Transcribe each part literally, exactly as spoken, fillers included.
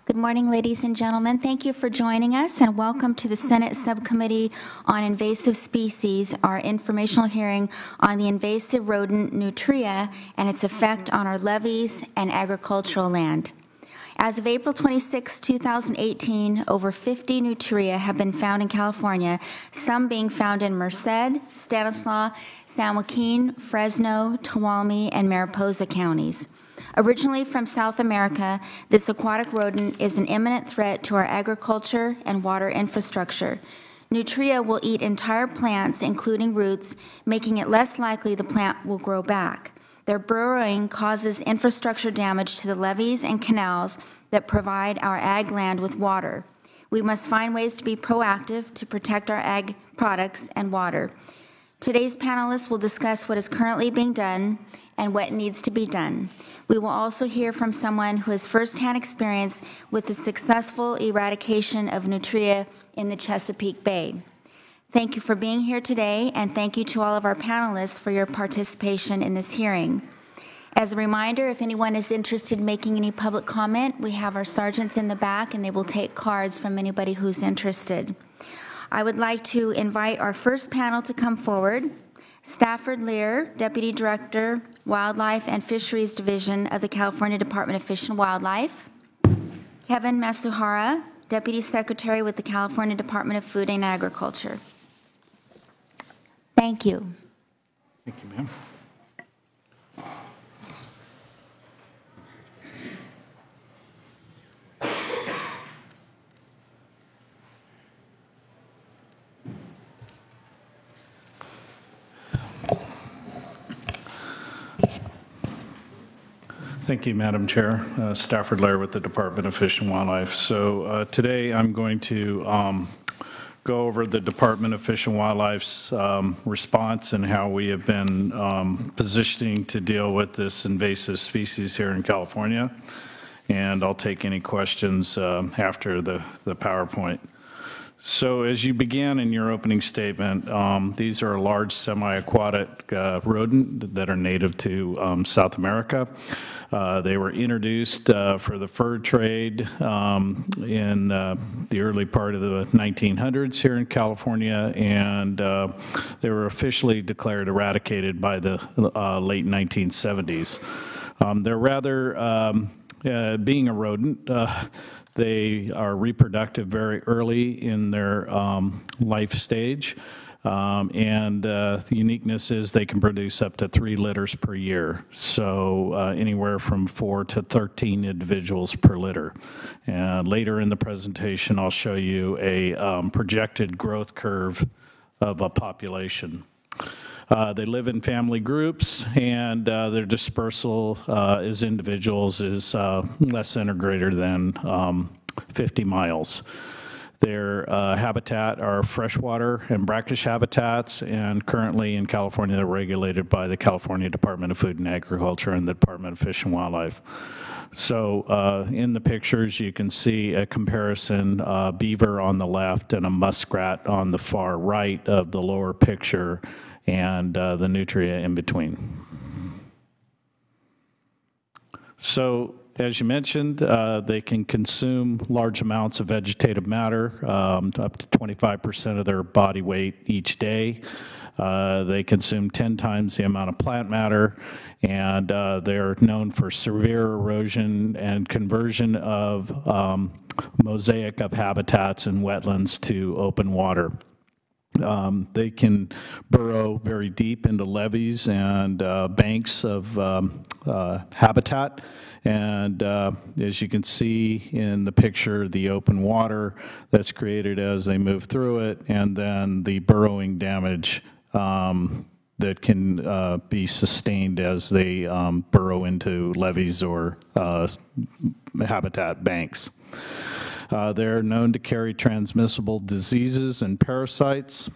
Good morning, ladies and gentlemen. Thank you for joining us, and welcome to the Senate Subcommittee on Invasive Species, our informational hearing on the invasive rodent nutria and its effect on our levees and agricultural land. As of April twenty-sixth, two thousand eighteen, over fifty nutria have been found in California, some being found in Merced, Stanislaus, San Joaquin, Fresno, Tuolumne, and Mariposa counties. Originally from South America, this aquatic rodent is an imminent threat to our agriculture and water infrastructure. Nutria will eat entire plants, including roots, making it less likely the plant will grow back. Their burrowing causes infrastructure damage to the levees and canals that provide our ag land with water. We must find ways to be proactive to protect our ag products and water. Today's panelists will discuss what is currently being done and what needs to be done. We will also hear from someone who has firsthand experience with the successful eradication of nutria in the Chesapeake Bay. Thank you for being here today, and thank you to all of our panelists for your participation in this hearing. As a reminder, if anyone is interested in making any public comment, we have our sergeants in the back, and they will take cards from anybody who's interested. I would like to invite our first panel to come forward. Stafford Lear, Deputy Director, Wildlife and Fisheries Division of the California Department of Fish and Wildlife. Kevin Masuhara, Deputy Secretary with the California Department of Food and Agriculture. Thank you. Thank you, ma'am. Thank you, Madam Chair. Uh, Stafford Lair with the Department of Fish and Wildlife. So uh, today I'm going to um, go over the Department of Fish and Wildlife's um, response and how we have been um, positioning to deal with this invasive species here in California. And I'll take any questions um, after the, the PowerPoint. So as you began in your opening statement, um, these are a large semi-aquatic uh, rodent that are native to um, South America. Uh, they were introduced uh, for the fur trade um, in uh, the early part of the nineteen hundreds here in California, and uh, they were officially declared eradicated by the uh, late nineteen seventies. Um, they're rather, um, uh, being a rodent, uh, they are reproductive very early in their um, life stage, um, and uh, the uniqueness is they can produce up to three litters per year, so uh, anywhere from four to thirteen individuals per litter. And later in the presentation, I'll show you a um, projected growth curve of a population. Uh, they live in family groups, and uh, their dispersal uh, as individuals is uh, less than or greater than um, fifty miles. Their uh, habitat are freshwater and brackish habitats, and currently in California they're regulated by the California Department of Food and Agriculture and the Department of Fish and Wildlife. So uh, in the pictures you can see a comparison, uh, beaver on the left and a muskrat on the far right of the lower picture, and uh, the nutria in between. So, as you mentioned, uh, they can consume large amounts of vegetative matter, um, up to twenty-five percent of their body weight each day. Uh, they consume ten times the amount of plant matter, and uh, they're known for severe erosion and conversion of um, mosaic of habitats and wetlands to open water. Um, they can burrow very deep into levees and uh, banks of um, uh, habitat, and uh, as you can see in the picture, the open water that's created as they move through it, and then the burrowing damage um, that can uh, be sustained as they um, burrow into levees or uh, habitat banks. Uh, they're known to carry transmissible diseases and parasites.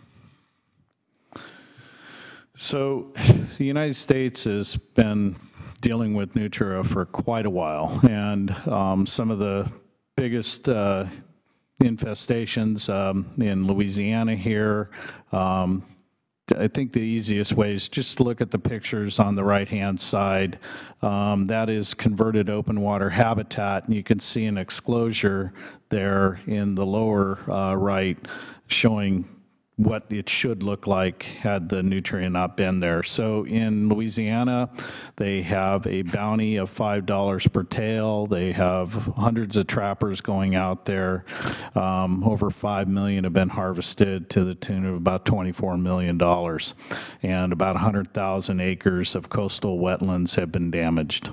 So the United States has been dealing with nutria for quite a while, and um, some of the biggest uh, infestations um, in Louisiana here, um, I think the easiest way is just look at the pictures on the right-hand side. Um, that is converted open water habitat, and you can see an exclosure there in the lower uh, right showing what it should look like had the nutria not been there. So in Louisiana, they have a bounty of five dollars per tail. They have hundreds of trappers going out there. Um, over five million have been harvested to the tune of about twenty-four million dollars. And about one hundred thousand acres of coastal wetlands have been damaged.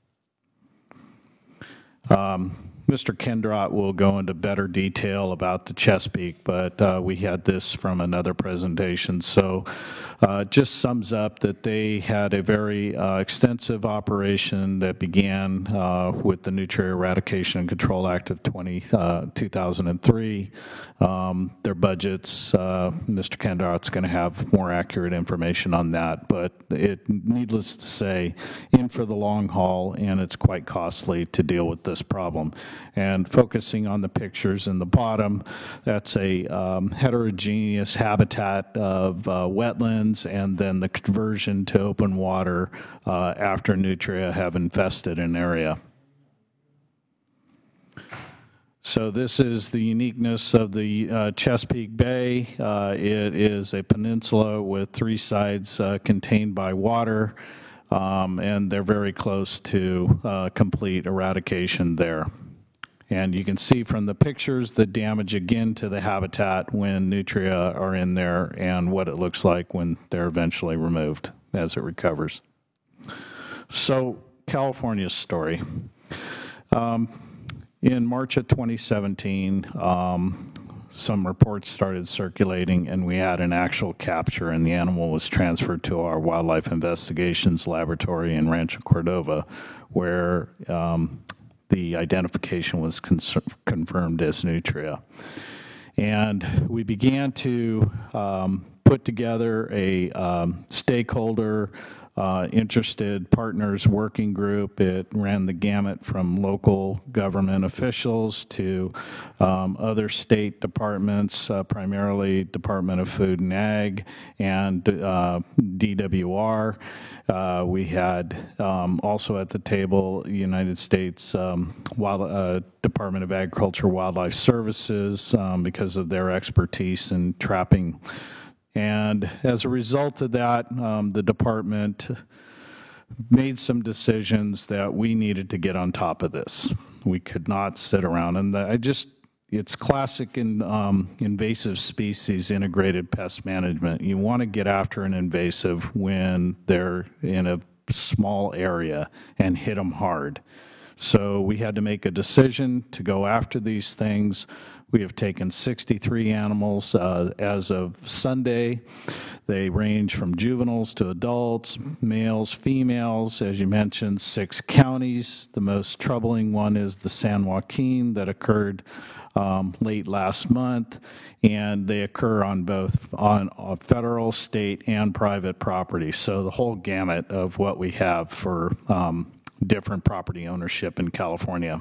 Um, Mister Kendrot will go into better detail about the Chesapeake, but uh, we had this from another presentation. So uh, it just sums up that they had a very uh, extensive operation that began uh, with the Nutria Eradication and Control Act of twenty, uh, two thousand three. Um, their budgets, uh, Mister Kendrot's going to have more accurate information on that, but it, needless to say, in for the long haul, and it's quite costly to deal with this problem. And focusing on the pictures in the bottom, that's a um, heterogeneous habitat of uh, wetlands, and then the conversion to open water uh, after nutria have infested an area. So this is the uniqueness of the uh, Chesapeake Bay. Uh, it is a peninsula with three sides uh, contained by water, um, and they're very close to uh, complete eradication there. And you can see from the pictures the damage again to the habitat when nutria are in there and what it looks like when they're eventually removed as it recovers. So California's story. Um, in March of twenty seventeen, um, some reports started circulating and we had an actual capture, and the animal was transferred to our Wildlife Investigations Laboratory in Rancho Cordova, where um, the identification was confirmed as nutria. And we began to um, put together a um, stakeholder, uh, interested partners working group. It ran the gamut from local government officials to um, other state departments, uh, primarily Department of Food and Ag and uh, D W R. Uh, we had um, also at the table United States um, Wild, uh, Department of Agriculture Wildlife Services um, because of their expertise in trapping. And as a result of that, um, the department made some decisions that we needed to get on top of this. We could not sit around. And the, I just, it's classic in um, invasive species integrated pest management. You want to get after an invasive when they're in a small area and hit them hard. So we had to make a decision to go after these things. We have taken sixty-three animals uh, as of Sunday. They range from juveniles to adults, males, females, as you mentioned, six counties. The most troubling one is the San Joaquin that occurred um, late last month, and they occur on both on, on federal, state, and private property. So the whole gamut of what we have for um, different property ownership in California.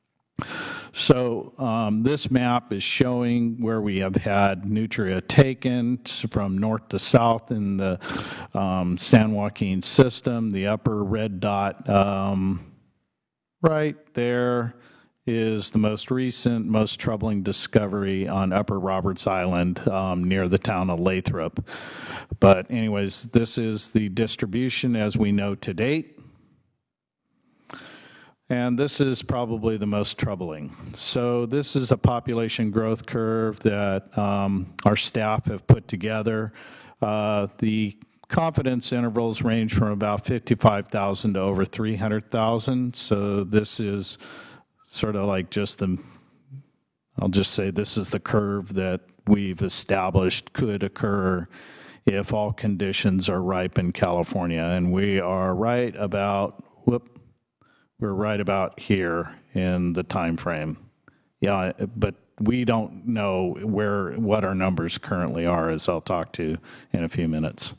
So um, this map is showing where we have had nutria taken from north to south in the um, San Joaquin system. The upper red dot um, right there is the most recent, most troubling discovery on Upper Roberts Island um, near the town of Lathrop. But anyways, this is the distribution as we know to date. And this is probably the most troubling. So this is a population growth curve that um, our staff have put together. Uh, the confidence intervals range from about fifty-five thousand to over three hundred thousand. So this is sort of like just the, I'll just say this is the curve that we've established could occur if all conditions are ripe in California. And we are right about, whoop, we're right about here in the time frame. Yeah, but we don't know where what our numbers currently are, as I'll talk to in a few minutes.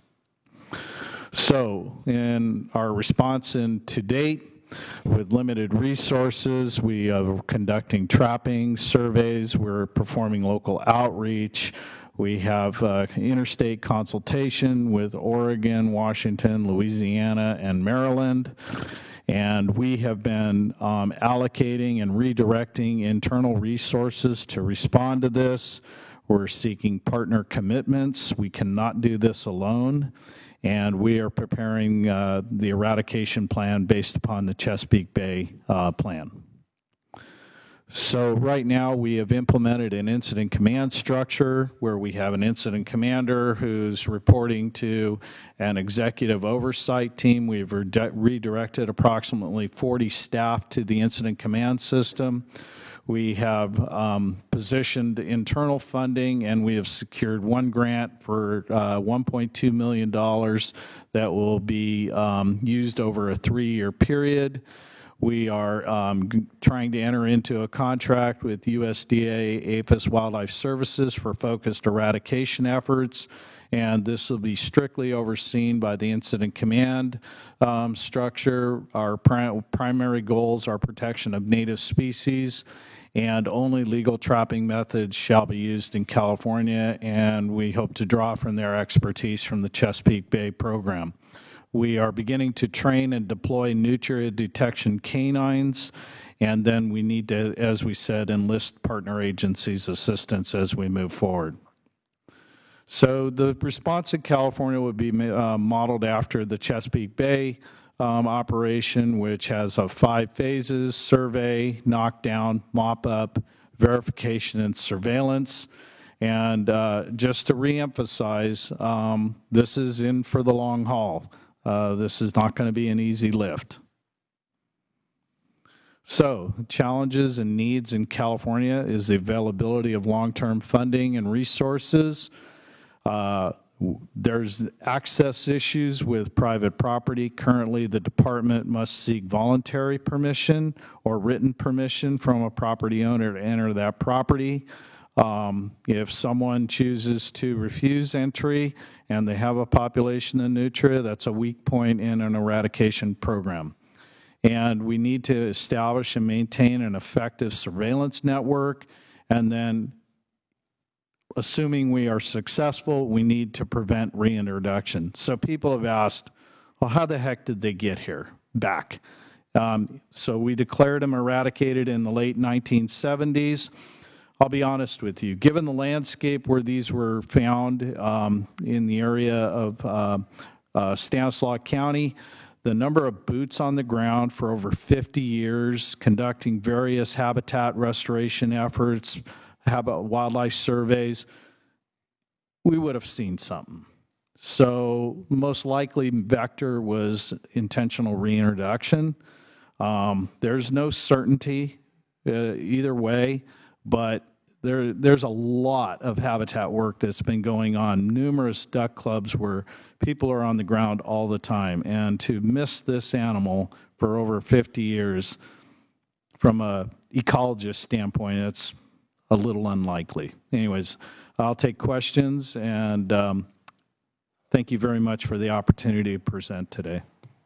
So in our response in to date, with limited resources, we are conducting trapping surveys, we're performing local outreach, We have uh, interstate consultation with Oregon, Washington, Louisiana, and Maryland. And we have been um, allocating and redirecting internal resources to respond to this. We're seeking partner commitments. We cannot do this alone. And we are preparing uh, the eradication plan based upon the Chesapeake Bay uh, plan. So right now we have implemented an incident command structure where we have an incident commander who's reporting to an executive oversight team. We've re- redirected approximately forty staff to the incident command system. We have um, positioned internal funding, and we have secured one grant for uh, one point two million dollars that will be um, used over a three-year period. We are um, trying to enter into a contract with U S D A APHIS Wildlife Services for focused eradication efforts, and this will be strictly overseen by the incident command um, structure. Our pri- primary goals are protection of native species, and only legal trapping methods shall be used in California, and we hope to draw from their expertise from the Chesapeake Bay program. We are beginning to train and deploy nutria detection canines, and then we need to, as we said, enlist partner agencies' assistance as we move forward. So the response in California would be uh, modeled after the Chesapeake Bay um, operation, which has uh, five phases: survey, knockdown, mop-up, verification, and surveillance. And uh, just to reemphasize, um, this is in for the long haul. Uh, this is not going to be an easy lift. So, challenges and needs in California is the availability of long-term funding and resources. Uh, there's access issues with private property. Currently, the department must seek voluntary permission or written permission from a property owner to enter that property. Um, if someone chooses to refuse entry and they have a population of nutria, that's a weak point in an eradication program. And we need to establish and maintain an effective surveillance network, and then assuming we are successful, we need to prevent reintroduction. So people have asked, well, how the heck did they get here back? Um, so we declared them eradicated in the late nineteen seventies. I'll be honest with you, given the landscape where these were found um, in the area of uh, uh, Stanislaus County, the number of boots on the ground for over fifty years, conducting various habitat restoration efforts, habit wildlife surveys, we would have seen something. So most likely vector was intentional reintroduction. Um, there's no certainty uh, either way, but there, there's a lot of habitat work that's been going on, numerous duck clubs where people are on the ground all the time. And to miss this animal for over fifty years, from a ecologist standpoint, it's a little unlikely. Anyways, I'll take questions, and um, thank you very much for the opportunity to present today.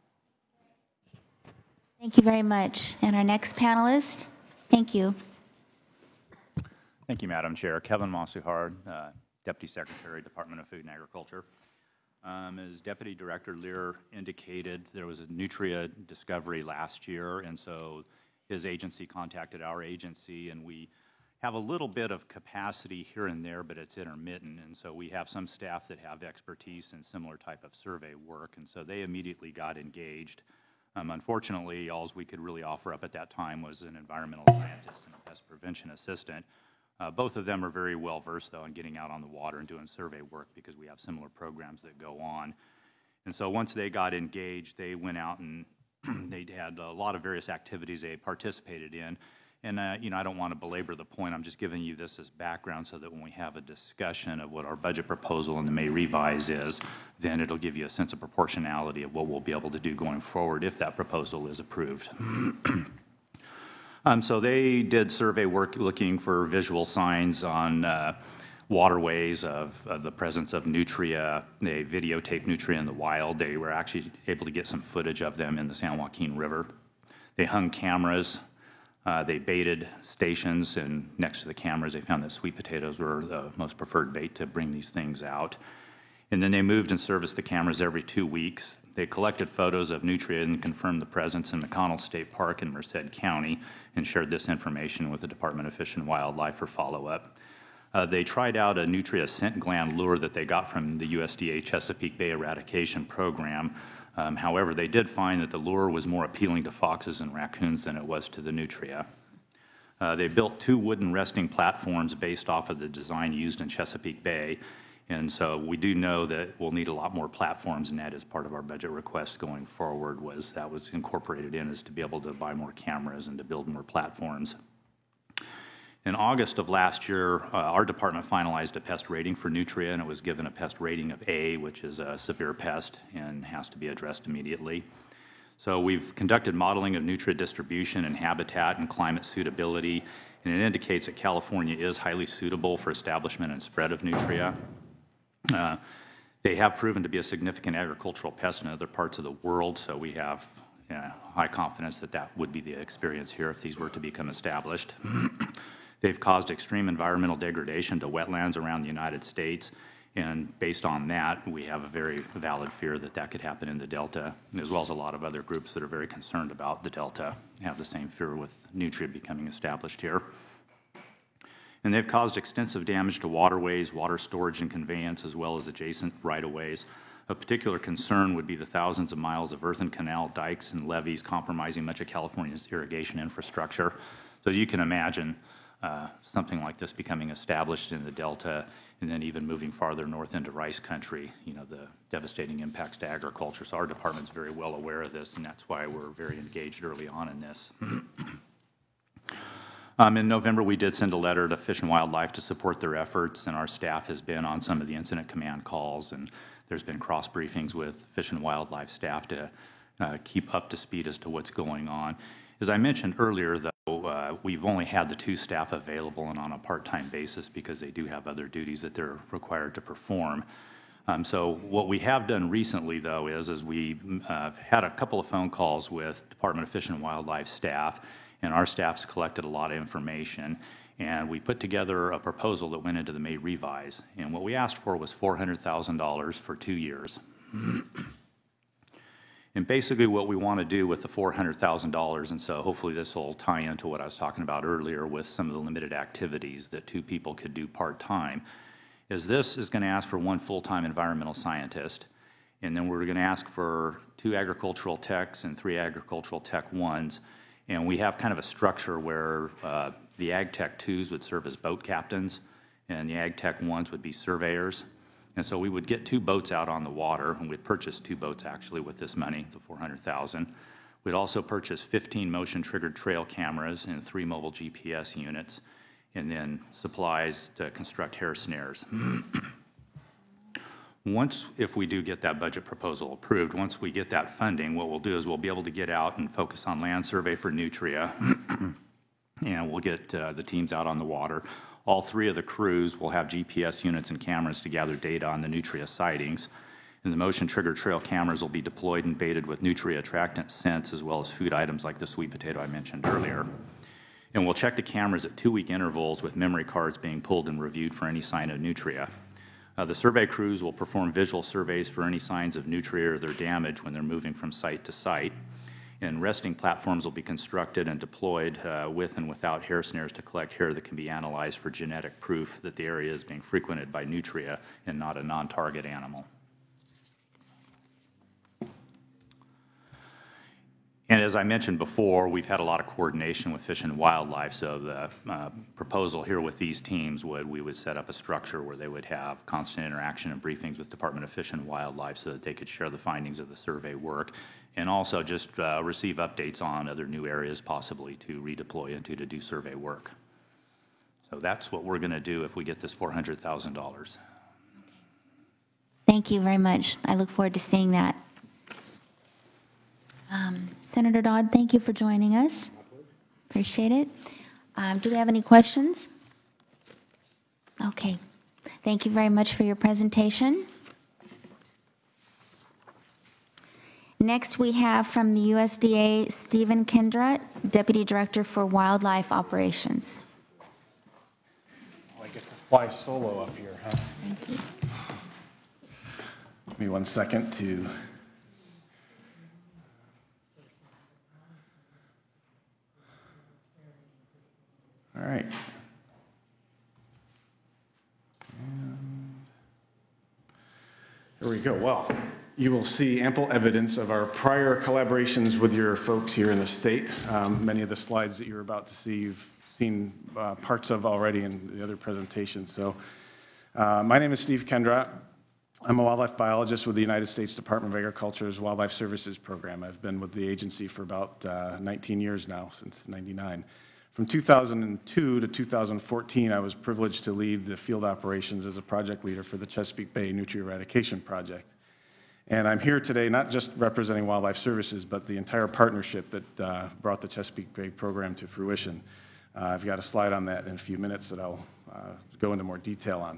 Thank you very much. And our next panelist, thank you. Thank you, Madam Chair. Kevin Masuhard, uh, Deputy Secretary, Department of Food and Agriculture. Um, as Deputy Director Lear indicated, there was a nutria discovery last year, and so his agency contacted our agency, and we have a little bit of capacity here and there, but it's intermittent, and so we have some staff that have expertise in similar type of survey work, and so they immediately got engaged. Um, unfortunately, all we could really offer up at that time was an environmental scientist and a pest prevention assistant. Uh, both of them are very well versed, though, in getting out on the water and doing survey work because we have similar programs that go on. And so once they got engaged, they went out and they had a lot of various activities they participated in. And, uh, you know, I don't want to belabor the point. I'm just giving you this as background so that when we have a discussion of what our budget proposal in the May revise is, then it'll give you a sense of proportionality of what we'll be able to do going forward if that proposal is approved. um, so they did survey work looking for visual signs on uh, waterways of, of the presence of nutria. They videotaped nutria in the wild. They were actually able to get some footage of them in the San Joaquin River. They hung cameras Uh, They baited stations, and next to the cameras, they found that sweet potatoes were the most preferred bait to bring these things out. And then they moved and serviced the cameras every two weeks. They collected photos of nutria and confirmed the presence in McConnell State Park in Merced County and shared this information with the Department of Fish and Wildlife for follow-up. Uh, They tried out a nutria scent gland lure that they got from the U S D A Chesapeake Bay Eradication Program. Um, However, they did find that the lure was more appealing to foxes and raccoons than it was to the nutria. Uh, They built two wooden resting platforms based off of the design used in Chesapeake Bay. And so we do know that we'll need a lot more platforms, and that is part of our budget request going forward, was that was incorporated in, is to be able to buy more cameras and to build more platforms. In August of last year, uh, our department finalized a pest rating for nutria, and it was given a pest rating of A, which is a severe pest and has to be addressed immediately. So we've conducted modeling of nutria distribution and habitat and climate suitability, and it indicates that California is highly suitable for establishment and spread of nutria. Uh, They have proven to be a significant agricultural pest in other parts of the world, so we have uh, high confidence that that would be the experience here if these were to become established. They've caused extreme environmental degradation to wetlands around the United States, and based on that, we have a very valid fear that that could happen in the Delta, as well as a lot of other groups that are very concerned about the Delta have the same fear with nutria becoming established here. And they've caused extensive damage to waterways, water storage and conveyance, as well as adjacent right-of-ways. A particular concern would be the thousands of miles of earthen canal, dikes, and levees compromising much of California's irrigation infrastructure. So as you can imagine, uh, something like this becoming established in the Delta, and then even moving farther north into rice country, you know, the devastating impacts to agriculture. So our department's very well aware of this, and that's why we're very engaged early on in this. Um, in November, we did send a letter to Fish and Wildlife to support their efforts, and our staff has been on some of the incident command calls, and there's been cross briefings with Fish and Wildlife staff to uh, keep up to speed as to what's going on. As I mentioned earlier, though, uh, we've only had the two staff available and on a part-time basis because they do have other duties that they're required to perform. Um, so what we have done recently, though, is, is we uh, had a couple of phone calls with Department of Fish and Wildlife staff, and our staff's collected a lot of information, and we put together a proposal that went into the May revise. And what we asked for was four hundred thousand dollars for two years. And basically what we want to do with the four hundred thousand dollars, and so hopefully this will tie into what I was talking about earlier with some of the limited activities that two people could do part-time, is this is going to ask for one full-time environmental scientist, and then we're going to ask for two agricultural techs and three agricultural tech ones. And we have kind of a structure where uh, the Ag Tech twos would serve as boat captains, and the Ag Tech ones would be surveyors. And so we would get two boats out on the water, and we'd purchase two boats actually with this money, the four hundred thousand dollars. We'd also purchase fifteen motion-triggered trail cameras and three mobile G P S units, and then supplies to construct hair snares. Once, if we do get that budget proposal approved, once we get that funding, what we'll do is we'll be able to get out and focus on land survey for nutria, and we'll get uh, the teams out on the water. All three of the crews will have G P S units and cameras to gather data on the nutria sightings. And the motion trigger trail cameras will be deployed and baited with nutria attractant scents, as well as food items like the sweet potato I mentioned earlier. And we'll check the cameras at two-week intervals with memory cards being pulled and reviewed for any sign of nutria. Uh, the survey crews will perform visual surveys for any signs of nutria or their damage when they're moving from site to site. And resting platforms will be constructed and deployed uh, with and without hair snares to collect hair that can be analyzed for genetic proof that the area is being frequented by nutria and not a non-target animal. And as I mentioned before, we've had a lot of coordination with Fish and Wildlife, so the uh, proposal here with these teams would, we would set up a structure where they would have constant interaction and briefings with Department of Fish and Wildlife so that they could share the findings of the survey work, and also just uh, receive updates on other new areas possibly to redeploy into to do survey work. So that's what we're going to do if we get this four hundred thousand dollars. Thank you very much. I look forward to seeing that. Um, Senator Dodd, thank you for joining us. Appreciate it. Um, do we have any questions? Okay. Thank you very much for your presentation. Next, we have from the U S D A, Stephen Kendra, Deputy Director for Wildlife Operations. I get to fly solo up here, huh? Thank you. Give me one second to. All right. And here we go. Well, you will see ample evidence of our prior collaborations with your folks here in the state. Um, many of the slides that you're about to see, you've seen uh, parts of already in the other presentations. So uh, my name is Steve Kendra. I'm a wildlife biologist with the United States Department of Agriculture's Wildlife Services Program. I've been with the agency for about uh, nineteen years now, since ninety-nine. From two thousand two to two thousand fourteen, I was privileged to lead the field operations as a project leader for the Chesapeake Bay Nutria Eradication Project. And I'm here today not just representing Wildlife Services, but the entire partnership that uh, brought the Chesapeake Bay program to fruition. Uh, I've got a slide on that in a few minutes that I'll uh, go into more detail on.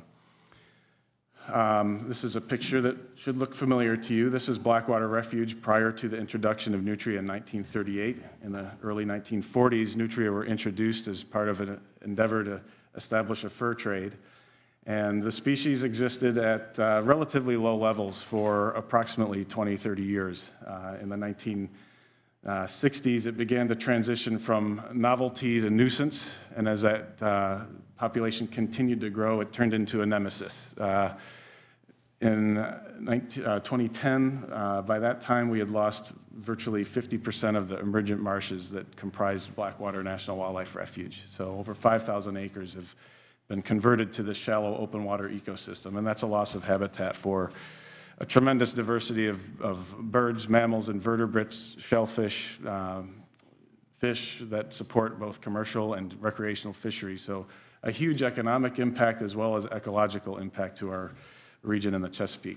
Um, this is a picture that should look familiar to you. This is Blackwater Refuge prior to the introduction of nutria in nineteen thirty-eight. In the early nineteen forties, nutria were introduced as part of an endeavor to establish a fur trade. And the species existed at uh, relatively low levels for approximately twenty, thirty years. Uh, in the nineteen sixties, it began to transition from novelty to nuisance, and as that uh, population continued to grow, it turned into a nemesis. Uh, in uh, twenty ten, uh, by that time, we had lost virtually fifty percent of the emergent marshes that comprised Blackwater National Wildlife Refuge. So over five thousand acres have been converted to the shallow open water ecosystem, and that's a loss of habitat for a tremendous diversity of, of birds, mammals, invertebrates, shellfish, um, fish that support both commercial and recreational fisheries. So a huge economic impact as well as ecological impact to our region in the Chesapeake.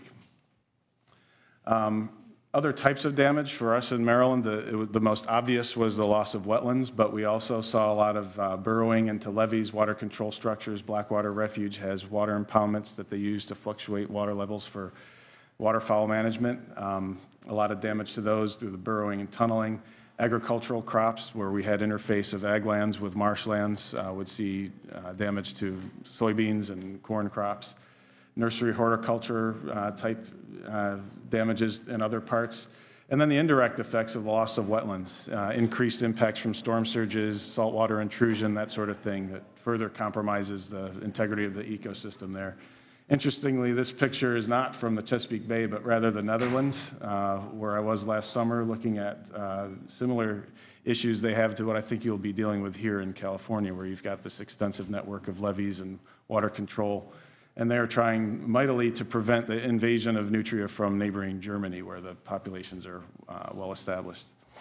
Um, Other types of damage for us in Maryland, the, it was, the most obvious was the loss of wetlands, but we also saw a lot of uh, burrowing into levees, water control structures. Blackwater Refuge has water impoundments that they use to fluctuate water levels for waterfowl management. Um, a lot of damage to those through the burrowing and tunneling. Agricultural crops, where we had interface of ag lands with marshlands, uh, would see uh, damage to soybeans and corn crops. Nursery horticulture uh, type uh, damages in other parts. And then the indirect effects of the loss of wetlands, uh, increased impacts from storm surges, saltwater intrusion, that sort of thing that further compromises the integrity of the ecosystem there. Interestingly, this picture is not from the Chesapeake Bay, but rather the Netherlands, uh, where I was last summer looking at uh, similar issues they have to what I think you'll be dealing with here in California, where you've got this extensive network of levees and water control. And they're trying mightily to prevent the invasion of nutria from neighboring Germany, where the populations are uh, well established.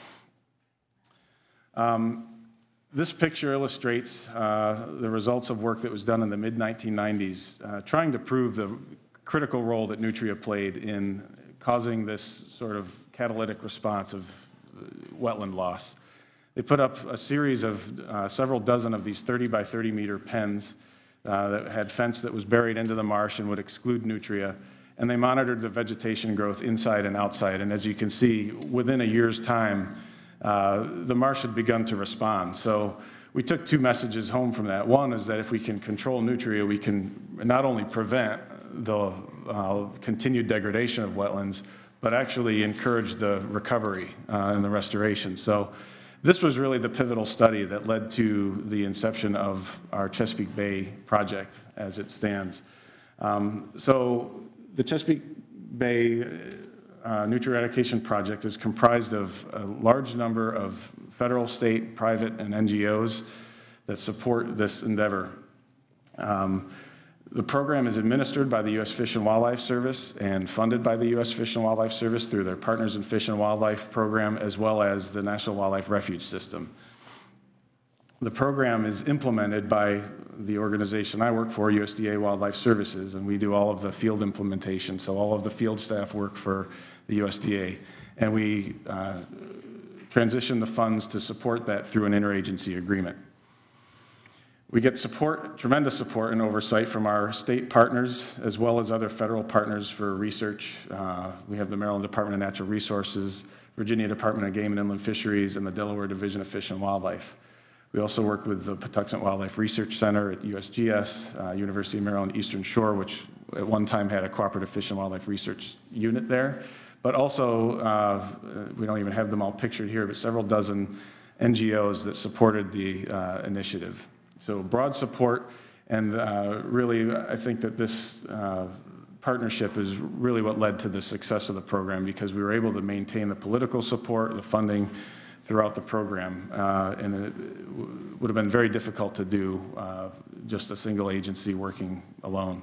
Um, this picture illustrates uh, the results of work that was done in the mid nineteen nineties, uh, trying to prove the critical role that nutria played in causing this sort of catalytic response of wetland loss. They put up a series of uh, several dozen of these thirty by thirty meter pens Uh, that had fence that was buried into the marsh and would exclude nutria, and they monitored the vegetation growth inside and outside. And as you can see, within a year's time, uh, the marsh had begun to respond. So we took two messages home from that. One is that if we can control nutria, we can not only prevent the uh, continued degradation of wetlands, but actually encourage the recovery uh, and the restoration. So this was really the pivotal study that led to the inception of our Chesapeake Bay project as it stands. Um, so the Chesapeake Bay uh, Nutria Eradication Project is comprised of a large number of federal, state, private, and N G Os that support this endeavor. Um, The program is administered by the U S Fish and Wildlife Service and funded by the U S Fish and Wildlife Service through their Partners in Fish and Wildlife program, as well as the National Wildlife Refuge System. The program is implemented by the organization I work for, U S D A Wildlife Services, and we do all of the field implementation. So all of the field staff work for the U S D A, and we uh, transition the funds to support that through an interagency agreement. We get support, tremendous support and oversight from our state partners, as well as other federal partners for research. Uh, we have the Maryland Department of Natural Resources, Virginia Department of Game and Inland Fisheries, and the Delaware Division of Fish and Wildlife. We also work with the Patuxent Wildlife Research Center at U S G S, uh, University of Maryland Eastern Shore, which at one time had a cooperative fish and wildlife research unit there. But also, uh, we don't even have them all pictured here, but several dozen N G Os that supported the uh, initiative. So broad support, and uh, really, I think that this uh, partnership is really what led to the success of the program, because we were able to maintain the political support, the funding throughout the program, uh, and it would have been very difficult to do, uh, just a single agency working alone.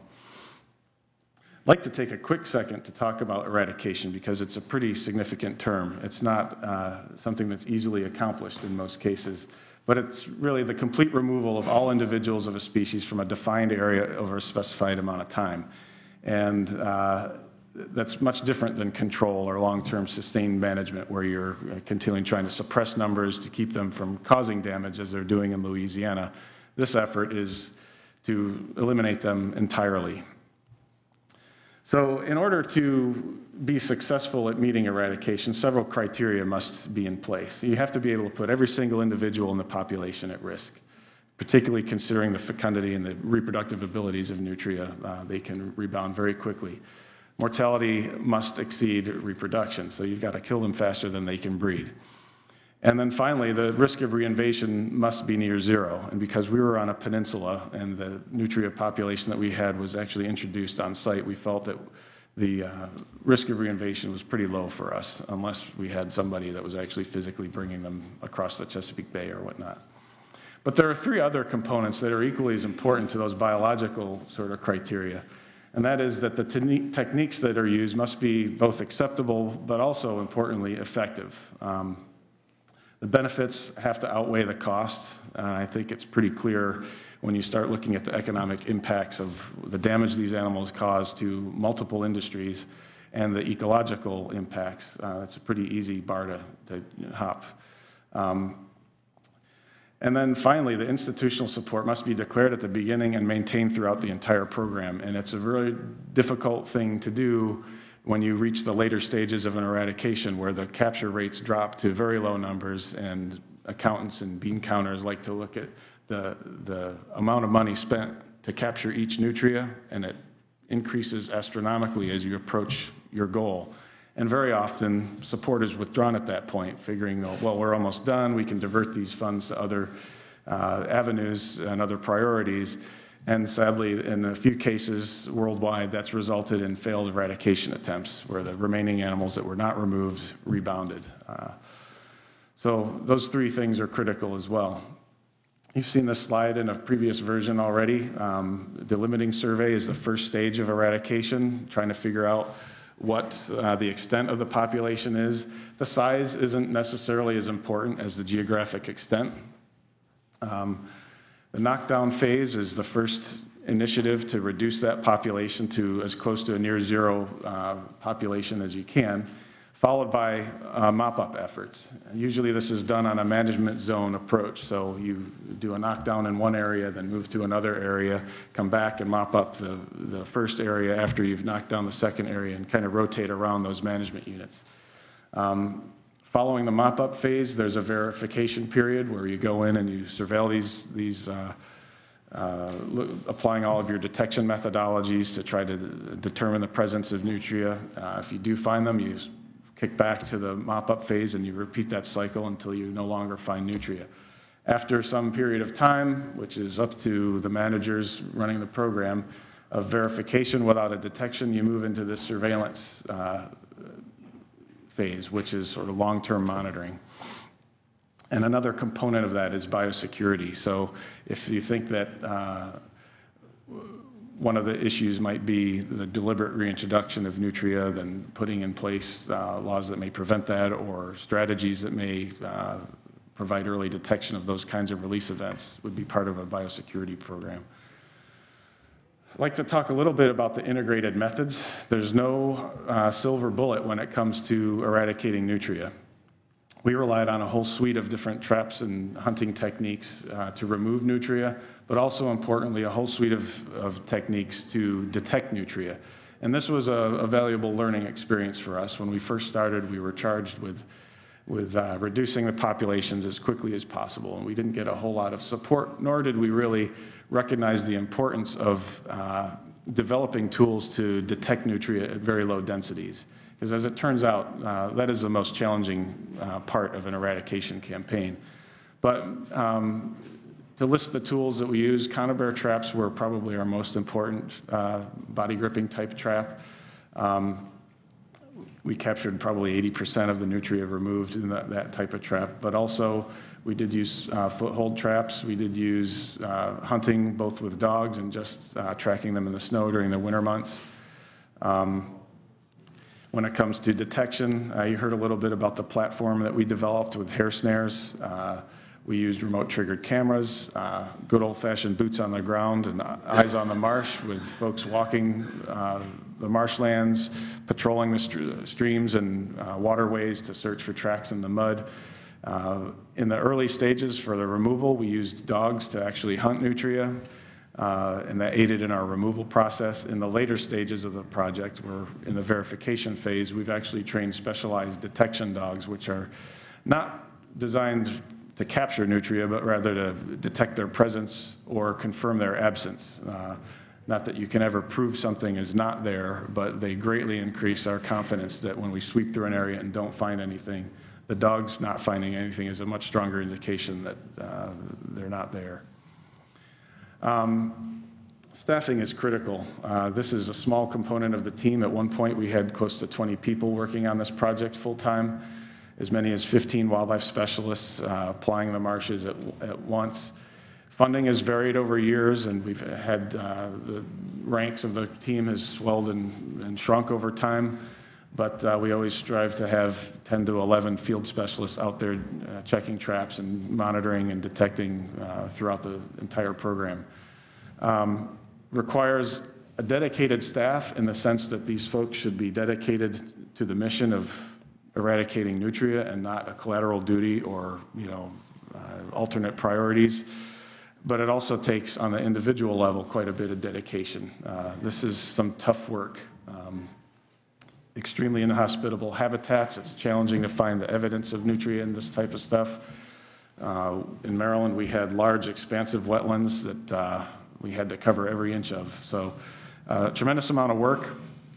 I'd like to take a quick second to talk about eradication, because it's a pretty significant term. It's not uh, something that's easily accomplished in most cases, but it's really the complete removal of all individuals of a species from a defined area over a specified amount of time. And uh, that's much different than control or long-term sustained management, where you're continually trying to suppress numbers to keep them from causing damage, as they're doing in Louisiana. This effort is to eliminate them entirely. So in order to be successful at meeting eradication, several criteria must be in place. You have to be able to put every single individual in the population at risk, particularly considering the fecundity and the reproductive abilities of nutria. Uh, they can rebound very quickly. Mortality must exceed reproduction, so you've got to kill them faster than they can breed. And then finally, the risk of reinvasion must be near zero. And because we were on a peninsula and the nutria population that we had was actually introduced on site, we felt that the uh, risk of reinvasion was pretty low for us, unless we had somebody that was actually physically bringing them across the Chesapeake Bay or whatnot. But there are three other components that are equally as important to those biological sort of criteria. And that is that the te- techniques that are used must be both acceptable, but also importantly, effective. Um, The benefits have to outweigh the costs, and I think it's pretty clear when you start looking at the economic impacts of the damage these animals cause to multiple industries and the ecological impacts. Uh, it's a pretty easy bar to, to hop. Um, and then finally, the institutional support must be declared at the beginning and maintained throughout the entire program, and it's a really difficult thing to do when you reach the later stages of an eradication, where the capture rates drop to very low numbers, and accountants and bean counters like to look at the, the amount of money spent to capture each nutria, and it increases astronomically as you approach your goal. And very often, support is withdrawn at that point, figuring, well, we're almost done, we can divert these funds to other uh, avenues and other priorities. And sadly, in a few cases worldwide, that's resulted in failed eradication attempts, where the remaining animals that were not removed rebounded. Uh, so those three things are critical as well. You've seen this slide in a previous version already. Um, the delimiting survey is the first stage of eradication, trying to figure out what uh, the extent of the population is. The size isn't necessarily as important as the geographic extent. Um, The knockdown phase is the first initiative to reduce that population to as close to a near zero uh, population as you can, followed by uh, mop-up efforts. Usually this is done on a management zone approach. So you do a knockdown in one area, then move to another area, come back and mop up the, the first area after you've knocked down the second area, and kind of rotate around those management units. Um, Following the mop-up phase, there's a verification period where you go in and you surveil these, these uh, uh, applying all of your detection methodologies to try to determine the presence of nutria. Uh, if you do find them, you kick back to the mop-up phase and you repeat that cycle until you no longer find nutria. After some period of time, which is up to the managers running the program, of verification without a detection, you move into this surveillance uh, phase, which is sort of long-term monitoring. And another component of that is biosecurity. So if you think that uh, one of the issues might be the deliberate reintroduction of nutria, then putting in place uh, laws that may prevent that, or strategies that may uh, provide early detection of those kinds of release events, would be part of a biosecurity program. I'd like to talk a little bit about the integrated methods. There's no uh, silver bullet when it comes to eradicating nutria. We relied on a whole suite of different traps and hunting techniques uh, to remove nutria, but but also importantly, a whole suite of, of techniques to detect nutria. And this was a, a valuable learning experience for us. When we first started, we were charged with, with uh, reducing the populations as quickly as possible, and we didn't get a whole lot of support, nor did we really recognize the importance of uh, developing tools to detect nutria at very low densities. Because as it turns out, uh, that is the most challenging uh, part of an eradication campaign. But um, to list the tools that we use, conibear traps were probably our most important uh, body gripping type trap. Um, we captured probably eighty percent of the nutria removed in that, that type of trap, but also we did use uh, foothold traps. We did use uh, hunting both with dogs and just uh, tracking them in the snow during the winter months. Um, when it comes to detection, uh, you heard a little bit about the platform that we developed with hair snares. Uh, we used remote triggered cameras, uh, good old fashioned boots on the ground and eyes on the marsh with folks walking uh, the marshlands, patrolling the st streams and uh, waterways to search for tracks in the mud. Uh, in the early stages for the removal, we used dogs to actually hunt nutria, uh, and that aided in our removal process. In the later stages of the project, we're in the verification phase, we've actually trained specialized detection dogs, which are not designed to capture nutria, but rather to detect their presence or confirm their absence. Uh, not that you can ever prove something is not there, but they greatly increase our confidence that when we sweep through an area and don't find anything, the dogs not finding anything is a much stronger indication that uh, they're not there. Um, staffing is critical. Uh, this is a small component of the team. At one point, we had close to twenty people working on this project full-time, as many as fifteen wildlife specialists uh, applying the marshes at, at once. Funding has varied over years, and we've had uh, the ranks of the team has swelled and, and shrunk over time. But uh, we always strive to have ten to eleven field specialists out there uh, checking traps and monitoring and detecting uh, throughout the entire program. Um, requires a dedicated staff in the sense that these folks should be dedicated to the mission of eradicating nutria and not a collateral duty or, you know, uh, alternate priorities. But it also takes, on an individual level, quite a bit of dedication. Uh, this is some tough work. Um, extremely inhospitable habitats. It's challenging to find the evidence of nutria in this type of stuff. Uh, in Maryland, we had large, expansive wetlands that uh, we had to cover every inch of. So uh, tremendous amount of work,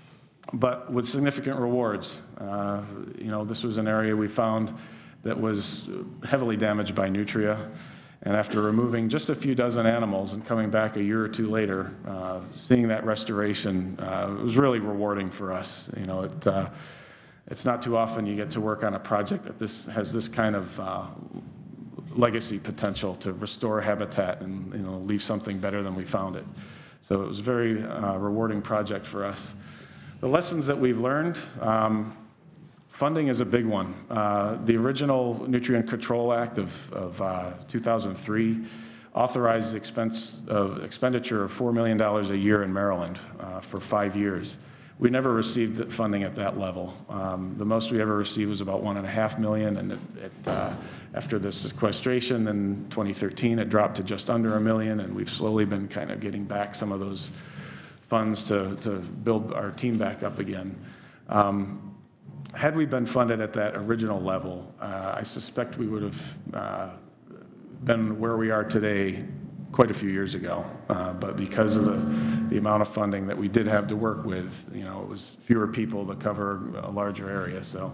but with significant rewards. Uh, you know, this was an area we found that was heavily damaged by nutria. And after removing just a few dozen animals and coming back a year or two later, uh, seeing that restoration, uh, it was really rewarding for us. You know, it, uh, it's not too often you get to work on a project that this has this kind of uh, legacy potential to restore habitat and, you know, leave something better than we found it. So it was a very uh, rewarding project for us. The lessons that we've learned, um, funding is a big one. Uh, the original Nutrient Control Act of, of uh, two thousand three authorized expense, uh, expenditure of four million dollars a year in Maryland uh, for five years. We never received funding at that level. Um, the most we ever received was about one and a half million, and it, it, uh, after the sequestration in twenty thirteen, it dropped to just under a million, and we've slowly been kind of getting back some of those funds to, to build our team back up again. Um, Had we been funded at that original level, uh, I suspect we would have uh, been where we are today quite a few years ago. Uh, but because of the, the amount of funding that we did have to work with, you know, it was fewer people to cover a larger area. So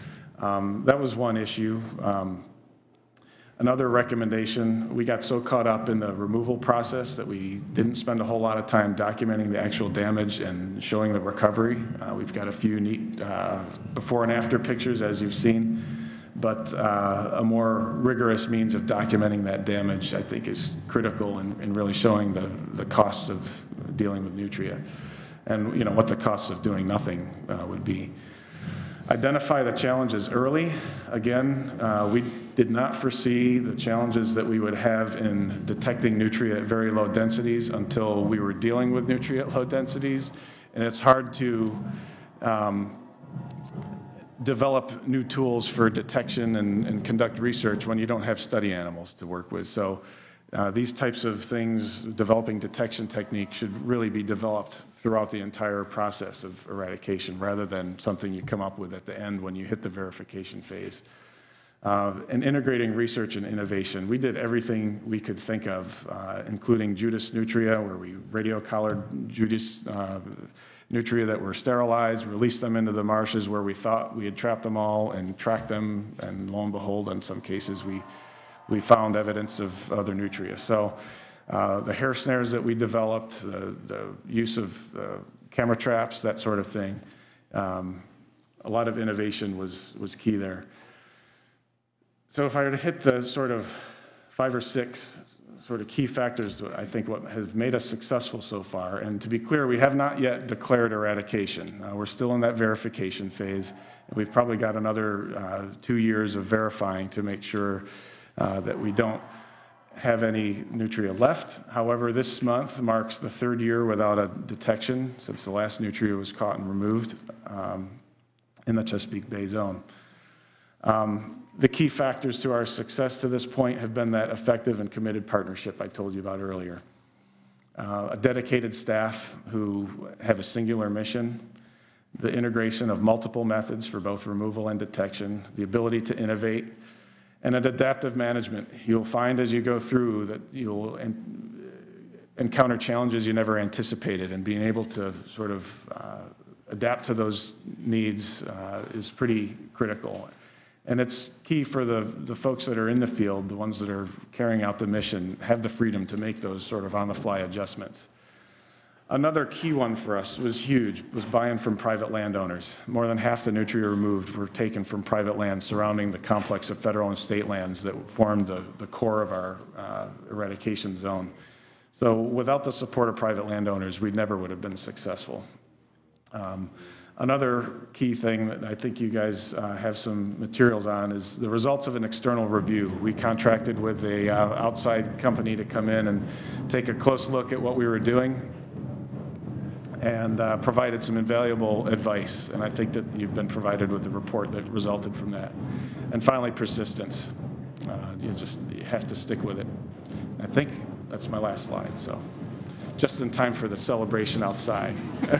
um, that was one issue. Um, Another recommendation, we got so caught up in the removal process that we didn't spend a whole lot of time documenting the actual damage and showing the recovery. Uh, we've got a few neat uh, before and after pictures, as you've seen, but uh, a more rigorous means of documenting that damage, I think, is critical in, in really showing the, the costs of dealing with nutria and, you know, what the costs of doing nothing uh, would be. Identify the challenges early. Again, uh, we did not foresee the challenges that we would have in detecting nutria at very low densities until we were dealing with nutria at low densities. And it's hard to um, develop new tools for detection and, and conduct research when you don't have study animals to work with. So Uh, These types of things, developing detection techniques should really be developed throughout the entire process of eradication rather than something you come up with at the end when you hit the verification phase. Uh, and integrating research and innovation. We did everything we could think of, uh, including Judas nutria, where we radio-collared Judas uh, nutria that were sterilized, released them into the marshes where we thought we had trapped them all and tracked them, and lo and behold, in some cases, we, we found evidence of other nutria. So uh, the hair snares that we developed, the, the use of uh, camera traps, that sort of thing, um, a lot of innovation was, was key there. So if I were to hit the sort of five or six sort of key factors, I think what has made us successful so far, and to be clear, we have not yet declared eradication. Uh, we're still in that verification phase, and we've probably got another uh, two years of verifying to make sure uh, that we don't have any nutria left. However, this month marks the third year without a detection since the last nutria was caught and removed um, in the Chesapeake Bay zone. Um, The key factors to our success to this point have been that effective and committed partnership I told you about earlier. Uh, a dedicated staff who have a singular mission, the integration of multiple methods for both removal and detection, the ability to innovate, and an adaptive management. You'll find as you go through that you'll en- encounter challenges you never anticipated, and being able to sort of uh, adapt to those needs uh, is pretty critical. And it's key for the, the folks that are in the field, the ones that are carrying out the mission, have the freedom to make those sort of on-the-fly adjustments. Another key one for us was huge, was buy-in from private landowners. More than half the nutria removed were taken from private lands surrounding the complex of federal and state lands that formed the, the core of our uh, eradication zone. So without the support of private landowners, we never would have been successful. Um, Another key thing that I think you guys uh, have some materials on is the results of an external review. We contracted with a uh, outside company to come in and take a close look at what we were doing and uh, provided some invaluable advice. And I think that you've been provided with the report that resulted from that. And finally, persistence. Uh, you just you have to stick with it. I think that's my last slide. So just in time for the celebration outside.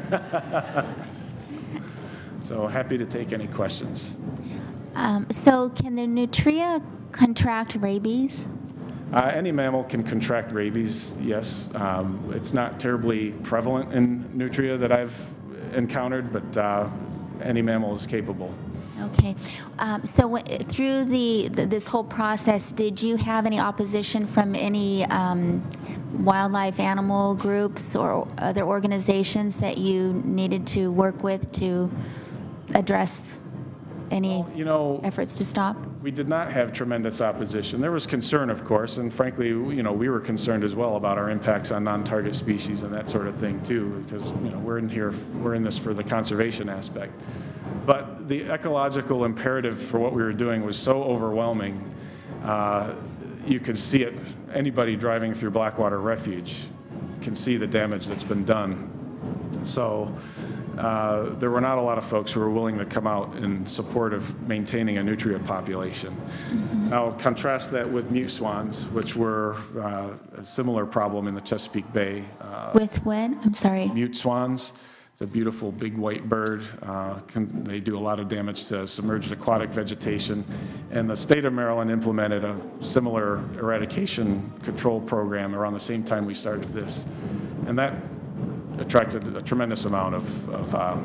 So happy to take any questions. Um, So can the nutria contract rabies? Uh, any mammal can contract rabies, yes. Um, it's not terribly prevalent in nutria that I've encountered, but uh, any mammal is capable. Okay. Um, So w- through the, th- this whole process, did you have any opposition from any um, wildlife animal groups or other organizations that you needed to work with to address any Well, you know, efforts to stop? we did not have tremendous opposition. There was concern, of course, and frankly, you know, we were concerned as well about our impacts on non-target species and that sort of thing too, because, you know, we're in here, we're in this for the conservation aspect. But the ecological imperative for what we were doing was so overwhelming, uh, you could see it. Anybody driving through Blackwater Refuge can see the damage that's been done. So uh, there were not a lot of folks who were willing to come out in support of maintaining a nutria population. Mm-hmm. Now contrast that with mute swans, which were uh, a similar problem in the Chesapeake Bay. Uh, With what? I'm sorry. mute swans. It's a beautiful big white bird. Uh, can, they do a lot of damage to submerged aquatic vegetation. And the state of Maryland implemented a similar eradication control program around the same time we started this. And that attracted a tremendous amount of, of uh,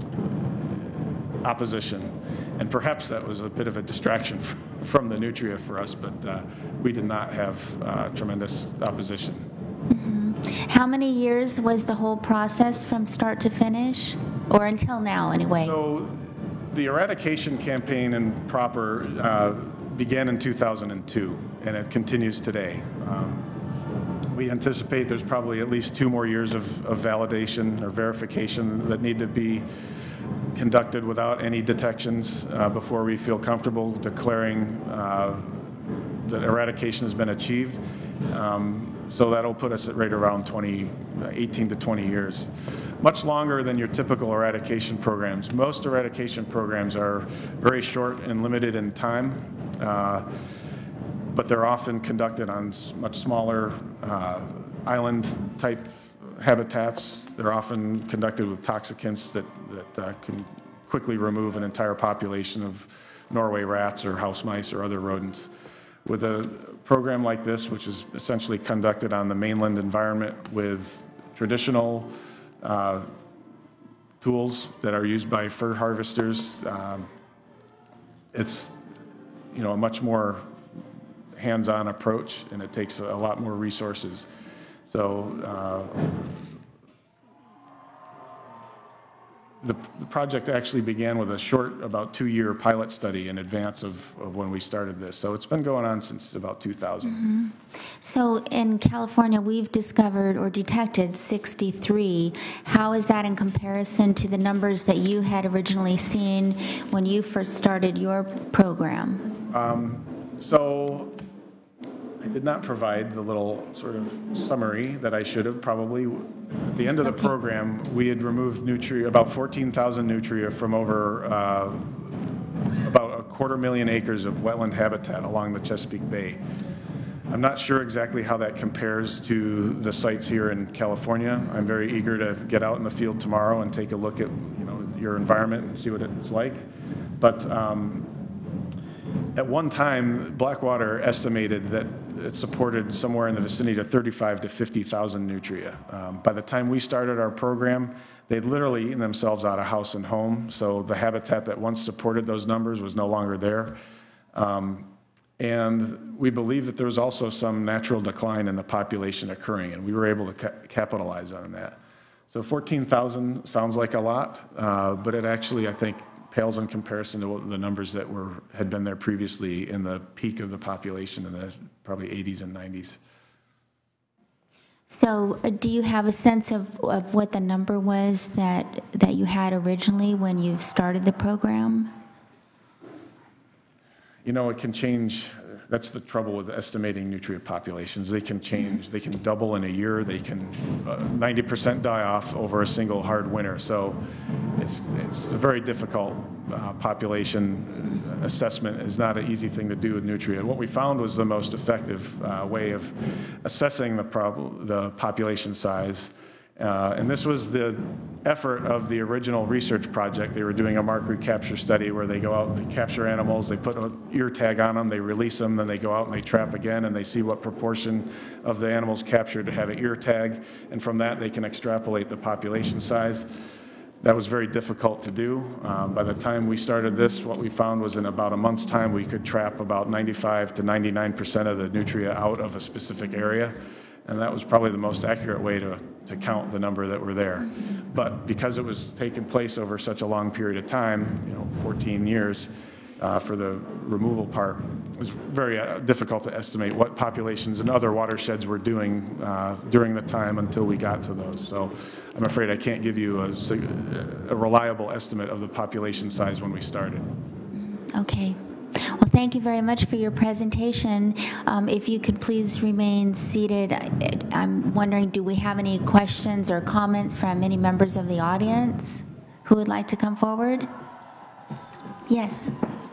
opposition. And perhaps that was a bit of a distraction from the nutria for us, but uh, we did not have uh, tremendous opposition. How many years was the whole process from start to finish? Or until now, anyway? So the eradication campaign in proper uh, began in two thousand two, and it continues today. Um, we anticipate there's probably at least two more years of, of validation or verification that need to be conducted without any detections uh, before we feel comfortable declaring uh, that eradication has been achieved. Um, So that'll put us at right around twenty, eighteen to twenty years. Much longer than your typical eradication programs. Most eradication programs are very short and limited in time. Uh, but they're often conducted on s- much smaller uh, island-type habitats. They're often conducted with toxicants that, that uh, can quickly remove an entire population of Norway rats or house mice or other rodents. With a program like this, which is essentially conducted on the mainland environment with traditional uh, tools that are used by fur harvesters, um, it's, you know, a much more hands-on approach, and it takes a lot more resources. So uh, the, the project actually began with a short, about two-year pilot study in advance of, of when we started this. So it's been going on since about two thousand. Mm-hmm. So in California, we've discovered or detected sixty-three. How is that in comparison to the numbers that you had originally seen when you first started your program? So I did not provide the little sort of summary that I should have probably. At the end of the It's okay. program, we had removed nutria, about fourteen thousand nutria from over uh, about a quarter million acres of wetland habitat along the Chesapeake Bay. I'm not sure exactly how that compares to the sites here in California. I'm very eager to get out in the field tomorrow and take a look at, you know, your environment and see what it's like. But um, at one time, Blackwater estimated that it supported somewhere in the vicinity of thirty-five to fifty thousand nutria. Um, by the time we started our program, they'd literally eaten themselves out of house and home. So the habitat that once supported those numbers was no longer there. Um, and we believe that there was also some natural decline in the population occurring, and we were able to ca- capitalize on that. So fourteen thousand sounds like a lot, uh, but it actually, I think, pales in comparison to what the numbers that were, had been there previously in the peak of the population in the probably eighties and nineties. So uh, do you have a sense of, of what the number was that, that you had originally when you started the program? You know, it can change. That's the trouble with estimating nutrient populations. They can change. They can double in a year. They can uh, ninety percent die off over a single hard winter. So it's, it's a very difficult uh, population assessment. Is not an easy thing to do with nutria. What we found was the most effective uh, way of assessing the, prob- the population size. Uh, and this was the effort of the original research project. They were doing a mark recapture study where they go out and they capture animals, they put an ear tag on them, they release them, then they go out and they trap again, and they see what proportion of the animals captured to have an ear tag, and from that they can extrapolate the population size. That was very difficult to do. Um, by the time we started this, what we found was in about a month's time we could trap about ninety-five to ninety-nine percent of the nutria out of a specific area. And that was probably the most accurate way to, to count the number that were there. But because it was taking place over such a long period of time, you know, fourteen years uh, for the removal part, it was very uh, difficult to estimate what populations and other watersheds were doing uh, during the time until we got to those. So I'm afraid I can't give you a, a reliable estimate of the population size when we started. Okay. Well, thank you very much for your presentation. Um, If you could please remain seated. I- I'm wondering, do we have any questions or comments from any members of the audience who would like to come forward? Yes.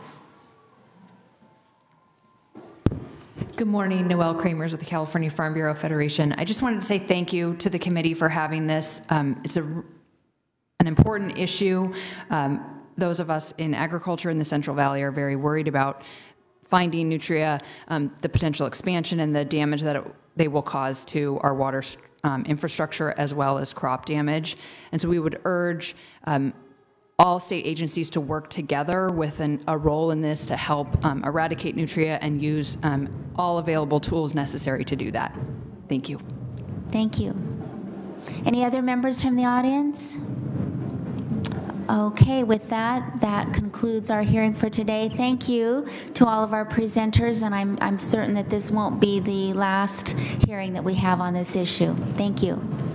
Good morning, Noelle Kramers with the California Farm Bureau Federation. I just wanted to say thank you to the committee for having this. Um, It's a, an important issue. Um, Those of us in agriculture in the Central Valley are very worried about finding nutria, um, the potential expansion and the damage that it, they will cause to our water um, infrastructure as well as crop damage. And so we would urge um, all state agencies to work together with an, a role in this to help um, eradicate nutria and use um, all available tools necessary to do that. Thank you. Thank you. Any other members from the audience? Okay, with that, that concludes our hearing for today. Thank you to all of our presenters, and I'm, I'm certain that this won't be the last hearing that we have on this issue. Thank you.